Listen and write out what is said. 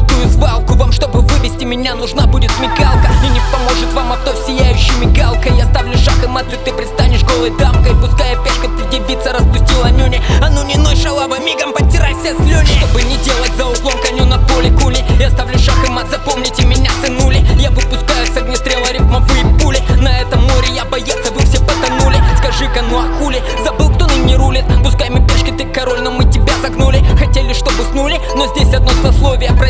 пустую свалку. Вам, чтобы вывести меня, нужна будет смекалка. И не поможет вам авто с сияющей мигалкой. Я ставлю шаг и мат, и ты предстанешь голой дамкой. Пускай пешка, ты девица распустила нюни. А ну не ной, шалава, мигом подтирай все слюни. Чтобы не делать за углом коню на поле кули, я ставлю шаг и мат, запомните меня, сынули. Я выпускаю с огнестрела рифмовые пули. На этом море я боец, а вы все потонули. Скажи-ка, ну а хули? Забыл, кто ныне рулит? Пускай мы пешки, ты король, но мы тебя загнули. Хотели, чтобы уснули, но здесь одно сословие.